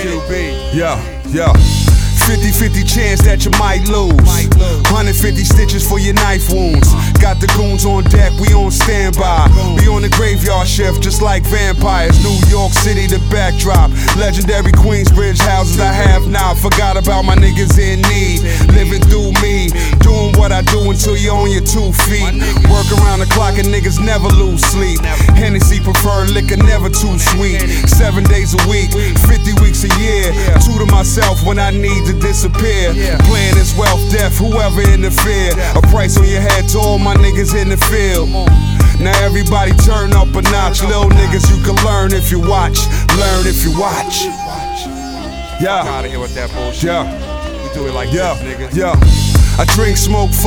QB. Yeah. 50-50 chance that you might lose. 150 stitches for your knife wounds. Got the goons on deck, we on standby. We on the graveyard shift just like vampires. New York City, the backdrop. Legendary Queensbridge houses I have now. Forgot about my niggas in need. Living through me, doing what I do until you're on your 2 feet. Work around the clock and niggas never lose sleep. Hennessy preferred liquor, never too sweet. 7 days a week, 50 weeks a year. Two to myself when I need to disappear. Plan is wealth, death, whoever interfere. A price on your head to all my niggas in the field. Now everybody turn up a notch. Little niggas, you can learn if you watch. Learn if you watch. Yeah. Out of here with that bullshit. Yeah. We do it like this, nigga. Yeah. I drink, smoke,